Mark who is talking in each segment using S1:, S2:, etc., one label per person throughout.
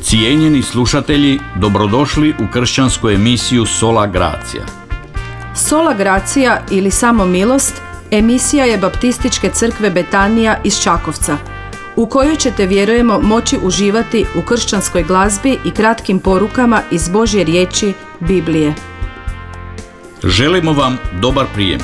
S1: Cijenjeni slušatelji, dobrodošli u kršćansku emisiju Sola Gracia.
S2: Sola Gracia ili Samo milost emisija je Baptističke crkve Betanija iz Čakovca, u kojoj ćete, vjerujemo, moći uživati u kršćanskoj glazbi i kratkim porukama iz Božje riječi, Biblije.
S1: Želimo vam dobar prijem.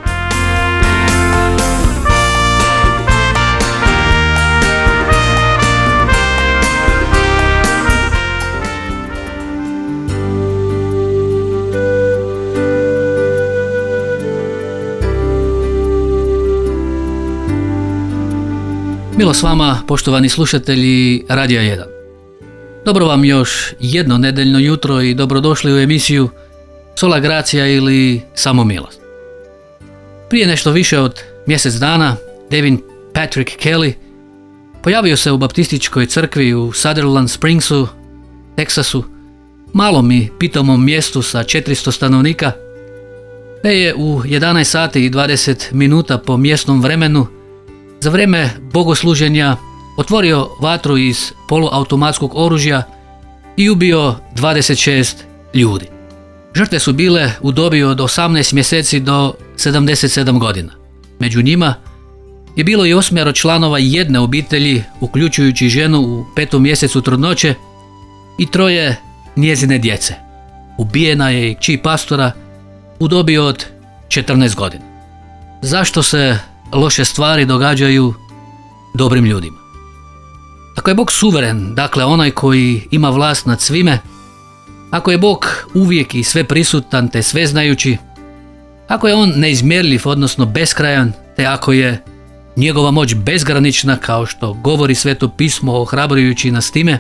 S3: Milo s vama, poštovani slušatelji Radija 1. Dobro vam još jedno nedeljno jutro i dobrodošli u emisiju Sola Gracia ili Samo milost. Prije nešto više od mjesec dana David Patrick Kelly pojavio se u Baptističkoj crkvi u Sutherland Springsu, Teksasu, malom i pitomom mjestu sa 400 stanovnika, te je u 11 sati i 20 minuta po mjesnom vremenu za vrijeme bogosluženja otvorio vatru iz poluautomatskog oružja i ubio 26 ljudi. Žrtve su bile u dobi od 18 mjeseci do 77 godina. Među njima je bilo i 8 članova jedne obitelji, uključujući ženu u 5. mjesecu trudnoće i 3 njezine djece. Ubijena je i kći pastora u dobi od 14 godina. Zašto se loše stvari događaju dobrim ljudima? Ako je Bog suveren, dakle onaj koji ima vlast nad svime, ako je Bog uvijek i sve prisutan te sveznajući, ako je on neizmjerljiv, odnosno beskrajan, te ako je njegova moć bezgranična, kao što govori Sveto pismo ohrabrujući nas time,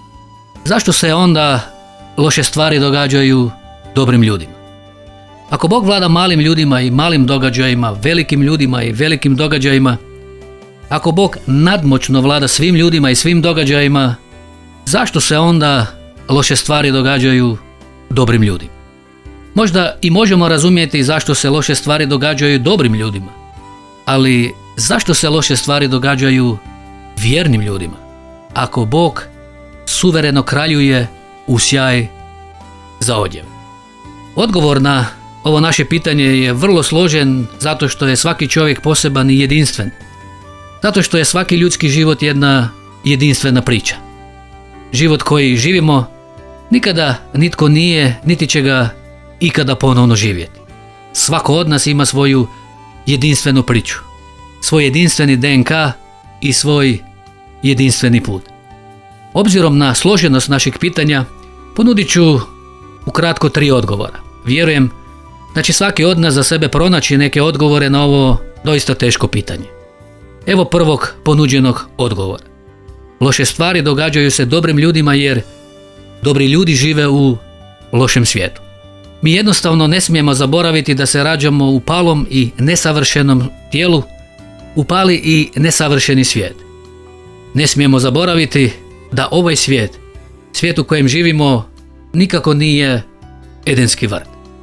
S3: zašto se onda loše stvari događaju dobrim ljudima? Ako Bog vlada malim ljudima i malim događajima, velikim ljudima i velikim događajima, ako Bog nadmoćno vlada svim ljudima i svim događajima, zašto se onda loše stvari događaju dobrim ljudima? Možda i možemo razumjeti zašto se loše stvari događaju dobrim ljudima, ali zašto se loše stvari događaju vjernim ljudima, ako Bog suvereno kraljuje u sjaj za odjev? Odgovor na ovo naše pitanje je vrlo složen zato što je svaki čovjek poseban i jedinstven. Zato što je svaki ljudski život jedna jedinstvena priča. Život koji živimo nikada nitko nije, niti će ga ikada ponovno živjeti. Svako od nas ima svoju jedinstvenu priču, svoj jedinstveni DNK i svoj jedinstveni put. Obzirom na složenost našeg pitanja, ponudit ću ukratko 3 odgovora. Vjerujem da će svaki od nas za sebe pronaći neke odgovore na ovo doista teško pitanje. Evo prvog ponuđenog odgovora. Loše stvari događaju se dobrim ljudima jer dobri ljudi žive u lošem svijetu. Mi jednostavno ne smijemo zaboraviti da se rađamo u palom i nesavršenom tijelu, u pali i nesavršeni svijet. Ne smijemo zaboraviti da ovaj svijet, svijet u kojem živimo, nikako nije Edenski vrt.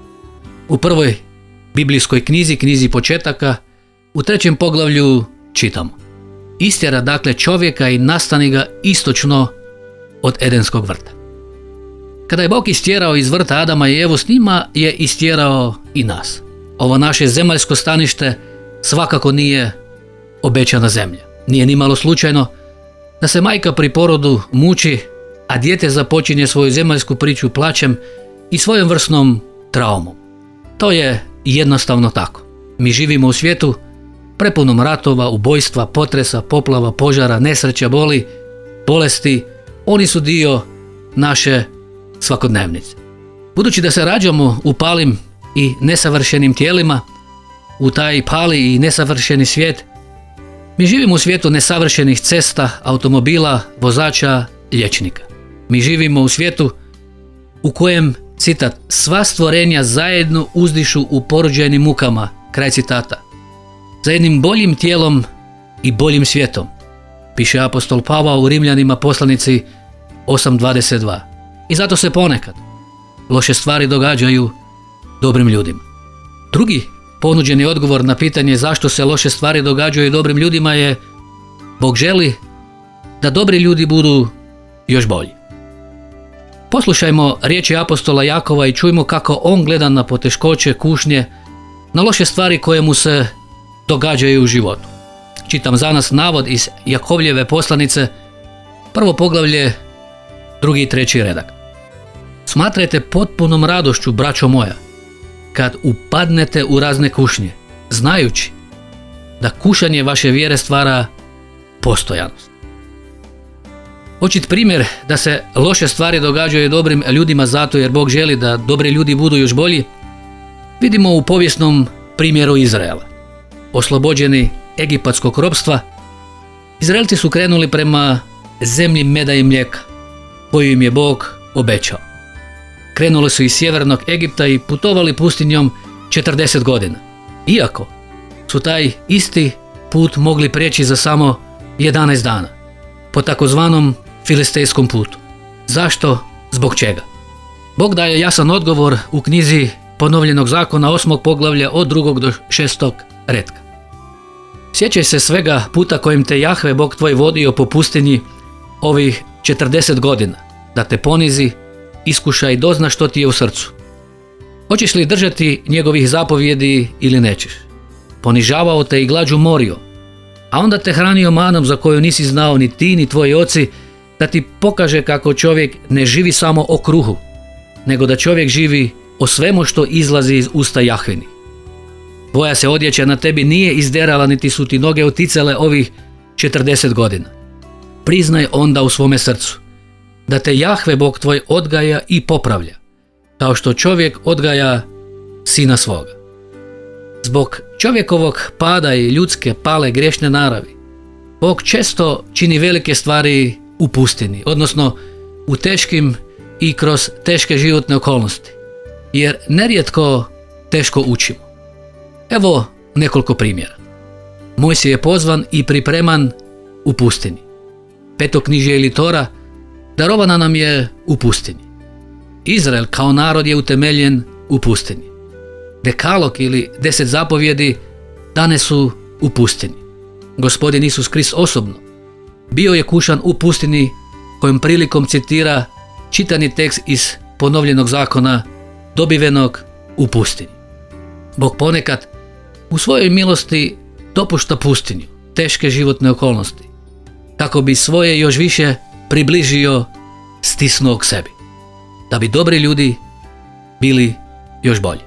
S3: U prvoj biblijskoj knjizi Početaka, u 3. poglavlju čitamo: istjera dakle čovjeka i nastani ga istočno od Edenskog vrta. Kada je Bog istjerao iz vrta Adama i Evu, s njima je istjerao i nas. Ovo naše zemaljsko stanište svakako nije obećana zemlja. Nije nimalo slučajno da se majka pri porodu muči, a dijete započinje svoju zemaljsku priču plaćem i svojevrsnom traumom. To je jednostavno tako. Mi živimo u svijetu prepunom ratova, ubojstva, potresa, poplava, požara, nesreća, boli, bolesti. Oni su dio naše svakodnevnice. Budući da se rađamo u palim i nesavršenim tijelima, u taj pali i nesavršeni svijet, mi živimo u svijetu nesavršenih cesta, automobila, vozača, liječnika. Mi živimo u svijetu u kojem, citat, sva stvorenja zajedno uzdišu u porođajnim mukama, kraj citata, za jednim boljim tijelom i boljim svijetom, piše apostol Pavao u Rimljanima poslanici 8.22. I zato se ponekad loše stvari događaju dobrim ljudima. Drugi ponuđeni odgovor na pitanje zašto se loše stvari događaju dobrim ljudima je: Bog želi da dobri ljudi budu još bolji. Poslušajmo riječi apostola Jakova i čujmo kako on gleda na poteškoće, kušnje, na loše stvari koje mu se događaju u životu. Čitam za nas navod iz Jakovljeve poslanice, 1. poglavlje, 2. i 3. redak. Smatrajte potpunom radošću, braćo moja, kad upadnete u razne kušnje, znajući da kušanje vaše vjere stvara postojanost. Očit primjer da se loše stvari događaju dobrim ljudima zato jer Bog želi da dobri ljudi budu još bolji, vidimo u povijesnom primjeru Izraela. Oslobođeni egipatskog ropstva, Izraelci su krenuli prema zemlji meda i mlijeka, koju im je Bog obećao. Krenuli su iz sjevernog Egipta i putovali pustinjom 40 godina. Iako su taj isti put mogli prijeći za samo 11 dana, po takozvanom filistejskom putu. Zašto? Zbog čega? Bog daje jasan odgovor u knjizi Ponovljenog zakona 8. poglavlja od 2. do 6. retka. Sjećaj se svega puta kojim te Jahve Bog tvoj vodio po pustinji ovih 40 godina, da te ponizi, iskuša i dozna što ti je u srcu. Hoćeš li držati njegovih zapovjedi ili nećeš? Ponižavao te i glađu morio, a onda te hranio manom za koju nisi znao ni ti ni tvoji oci, da ti pokaže kako čovjek ne živi samo o kruhu, nego da čovjek živi o svemu što izlazi iz usta Jahvini. Tvoja se odjeća na tebi nije izderala niti su ti noge oticale ovih 40 godina. Priznaj onda u svome srcu da te Jahve Bog tvoj odgaja i popravlja, kao što čovjek odgaja sina svoga. Zbog čovjekovog pada i ljudske pale grešne naravi, Bog često čini velike stvari u pustini, odnosno u teškim i kroz teške životne okolnosti, jer nerijetko teško učimo. Evo nekoliko primjera. Mojsije je pozvan i pripreman u pustini. Petoknjižje ili Tora darovana nam je u pustini. Izrael kao narod je utemeljen u pustini. Dekalog ili 10 zapovjedi dane su u pustini. Gospodin Isus Krist osobno bio je kušan u pustini, kojom prilikom citira čitani tekst iz Ponovljenog zakona dobivenog u pustini. Bog ponekad u svojoj milosti dopušta pustinju, teške životne okolnosti, kako bi svoje još više približio, stisnuo k sebi, da bi dobri ljudi bili još bolji.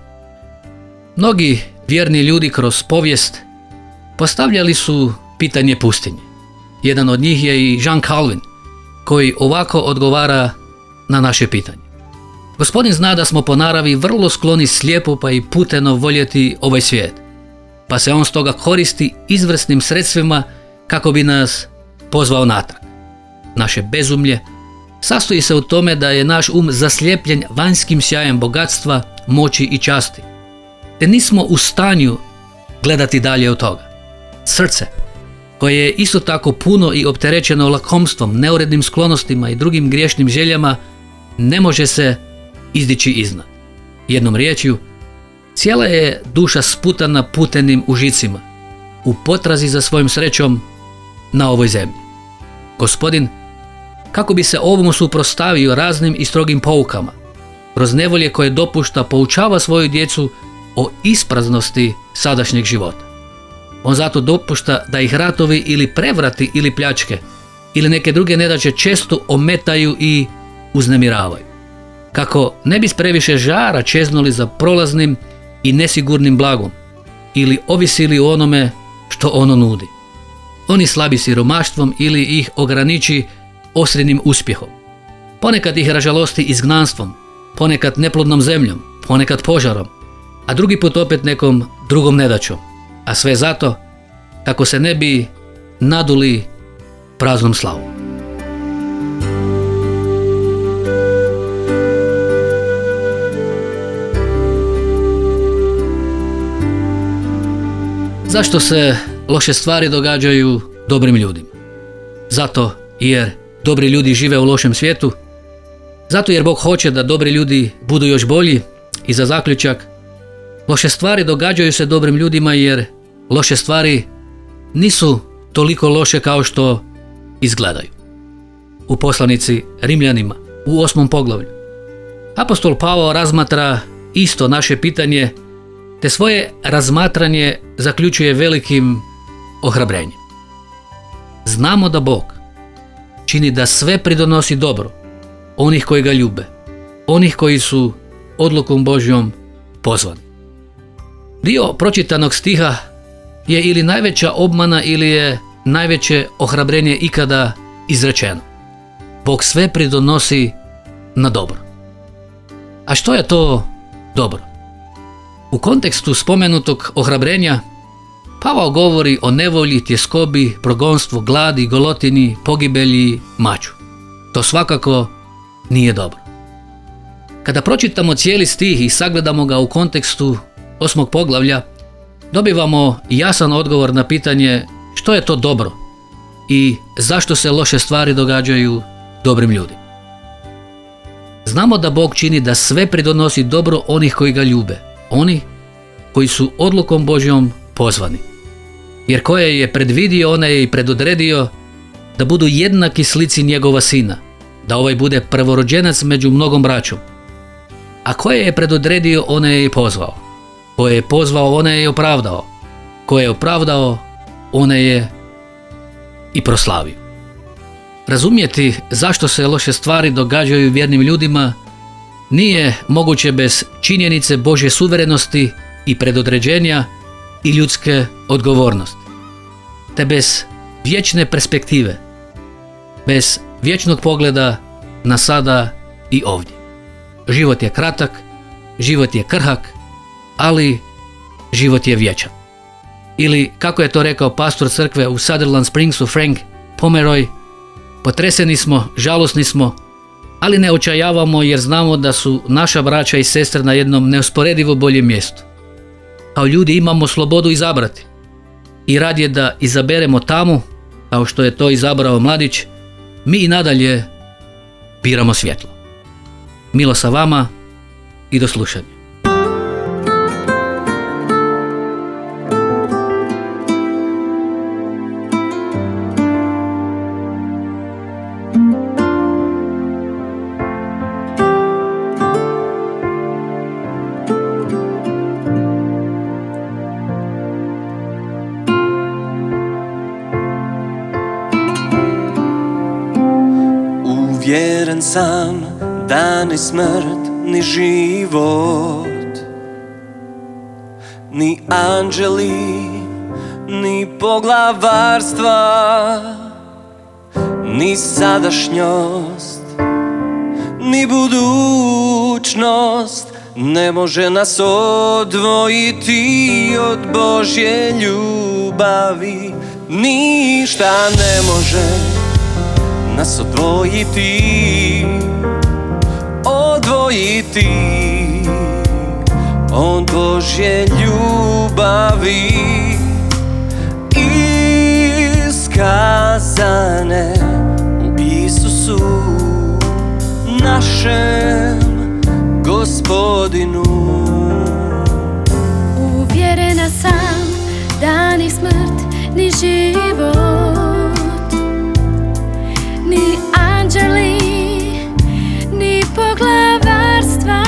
S3: Mnogi vjerni ljudi kroz povijest postavljali su pitanje pustinje. Jedan od njih je i Jean Calvin, koji ovako odgovara na naše pitanje. Gospodin zna da smo po naravi vrlo skloni slijepo pa i puteno voljeti ovaj svijet, pa se on stoga koristi izvrsnim sredstvima kako bi nas pozvao natrag. Naše bezumlje sastoji se u tome da je naš zaslijepljen vanjskim sjajem bogatstva, moći i časti, te nismo u stanju gledati dalje od toga. Srce, koje je isto tako puno i opterećeno lakomstvom, neurednim sklonostima i drugim griješnim željama, ne može se izdići iznad. Jednom riječju, cijela je duša sputana putenim užicima, u potrazi za svojom srećom na ovoj zemlji. Gospodin, kako bi se ovomu suprotstavio raznim i strogim poukama, kroz nevolje koje dopušta, poučava svoju djecu o ispraznosti sadašnjeg života. On zato dopušta da ih ratovi ili prevrati ili pljačke ili neke druge nedaće često ometaju i uznemiravaju, kako ne bi s previše žara čeznuli za prolaznim i nesigurnim blagom ili ovisili o onome što ono nudi. Oni slabi siromaštvom ili ih ograniči osrednjim uspjehom. Ponekad ih ražalosti izgnanstvom, ponekad neplodnom zemljom, ponekad požarom, a drugi put opet nekom drugom nedaćom. A sve zato kako se ne bi naduli praznom slavom. Zašto se loše stvari događaju dobrim ljudima? Zato jer dobri ljudi žive u lošem svijetu, zato jer Bog hoće da dobri ljudi budu još bolji. I za zaključak, loše stvari događaju se dobrim ljudima jer loše stvari nisu toliko loše kao što izgledaju. U poslanici Rimljanima u 8. poglavlju Apostol Pavao razmatra isto naše pitanje, te svoje razmatranje zaključuje velikim ohrabrenjem. Znamo da Bog čini da sve pridonosi dobro onih koji ga ljube, onih koji su odlukom Božjom pozvani. Dio pročitanog stiha je ili najveća obmana ili je najveće ohrabrenje ikada izrečeno. Bog sve pridonosi na dobro. A što je to dobro? U kontekstu spomenutog ohrabrenja Pavao govori o nevolji, tjeskobi, progonstvu, gladi, golotini, pogibelji, maču. To svakako nije dobro. Kada pročitamo cijeli stih i sagledamo ga u kontekstu 8. poglavlja, dobivamo jasan odgovor na pitanje što je to dobro i zašto se loše stvari događaju dobrim ljudima. Znamo da Bog čini da sve pridonosi dobro onih koji ga ljube, oni koji su odlukom Božjom pozvani. Jer koje je predvidio, one je i predodredio da budu jednaki slici njegova sina, da ovaj bude prvorođenac među mnogom braćom. A koje je predodredio, one je i pozvao. Koje je pozvao, one je i opravdao. Koje je opravdao, one je i proslavio. Razumjeti zašto se loše stvari događaju vjernim ljudima nije moguće bez činjenice Božje suverenosti i predodređenja i ljudske odgovornosti, te bez vječne perspektive, bez vječnog pogleda na sada i ovdje. Život je kratak, život je krhak, ali život je vječan. Ili, kako je to rekao pastor crkve u Sutherland Springsu Frank Pomeroy, potreseni smo, žalosni smo, ali ne očajavamo jer znamo da su naša braća i sestre na jednom neusporedivo boljem mjestu. Kao ljudi imamo slobodu izabrati i radije da izaberemo tamo, kao što je to izabrao mladić, mi i nadalje biramo svjetlo. Milo sa vama i do slušanja.
S4: Uvjeren sam da ni smrt, ni život, ni anđeli, ni poglavarstva, ni sadašnjost, ni budućnost ne može nas odvojiti od Božje ljubavi. Ništa ne može nas odvojiti od Božje ljubavi, iskazane u Isusu našem Gospodinu.
S5: Uvjerena sam da ni smrt, ni život, ni anđeli, ni poglavarstva,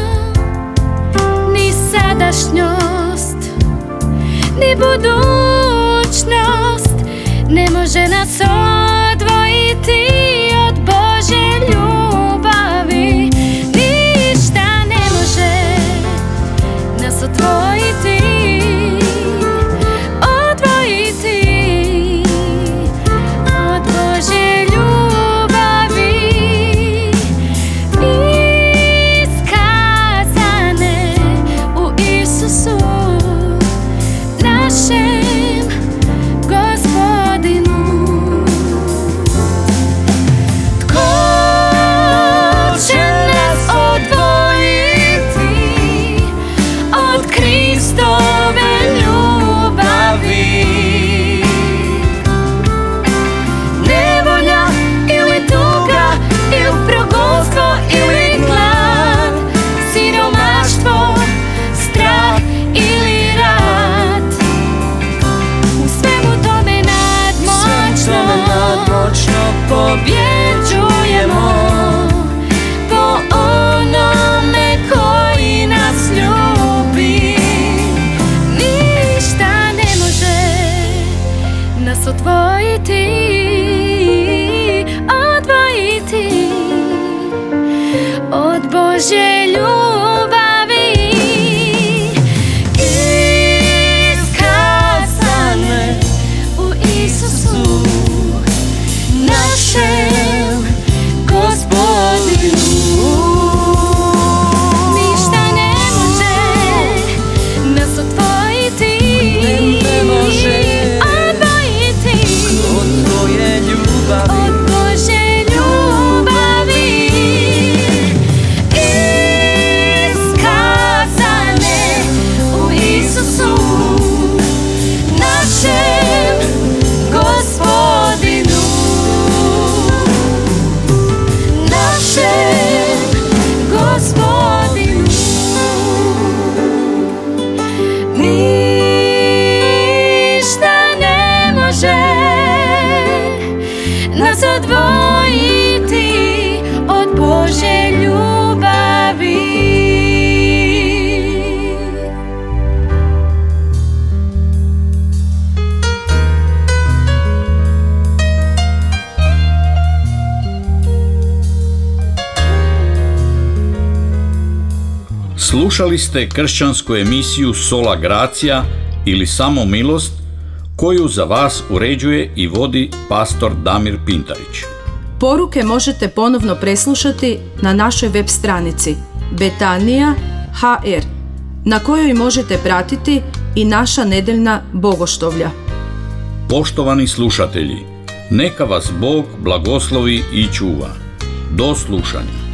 S5: ni sadašnjost, ni budućnost ne može nas odvojiti od Božje ljubavi. Ništa ne može nas odvojiti od Božje ljubavi, iskazane u Isusu našem Gospodinu. Tko će nas odvojiti od Kristove ljubavi? Nevolja ili tuga ili progonstvo ili glad, siromaštvo, strah ili rat, u svemu tome nadmoćno pobjeđujemo po onom Božje ljubavi iskazane u Isusu našem Gospodinu. Ništa ne može nas odvojiti,
S4: ne može
S5: odvojiti
S4: od tvoje ljubavi.
S5: od Božje ljubavi iskazane u Isusu našem Gospodinu. Našem Gospodinu. Ništa ne može nas odvojiti od Božje ljubavi.
S1: Slušali ste kršćansku emisiju Sola Gracia ili Samo milost, koju za vas uređuje i vodi pastor Damir Pintarić.
S2: Poruke možete ponovno preslušati na našoj web stranici Betanija.hr, na kojoj možete pratiti i naša nedeljna bogoštovlja.
S1: Poštovani slušatelji, neka vas Bog blagoslovi i čuva. Do slušanja.